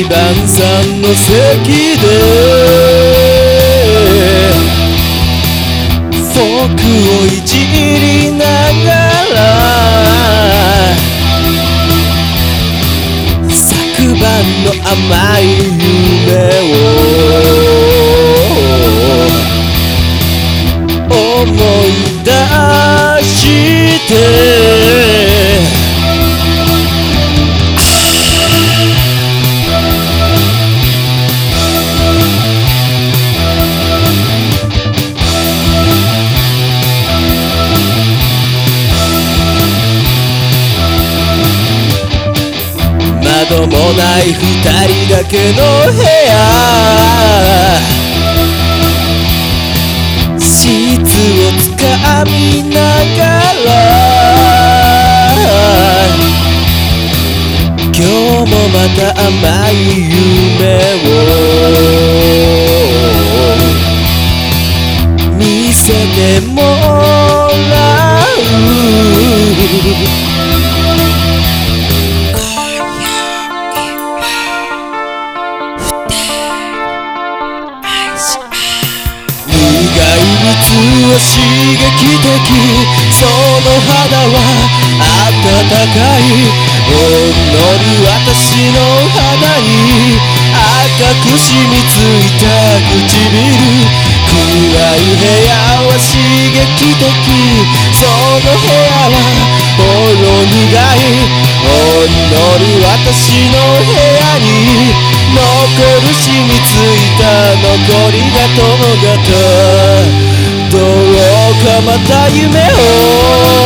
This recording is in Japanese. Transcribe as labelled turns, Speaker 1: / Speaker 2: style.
Speaker 1: 段さんの席でフォークをいじりながら昨晩の甘い夢を思い出して窓もない二人だけの部屋シーツをつかみながら今日もまた甘い夢を見せてもらうは刺激的その肌は温かいほんのり私の肌に赤く染みついた唇暗い部屋は刺激的その部屋はほろ苦いほんのり私の部屋に残る染みついた残りが友形どうかまた夢を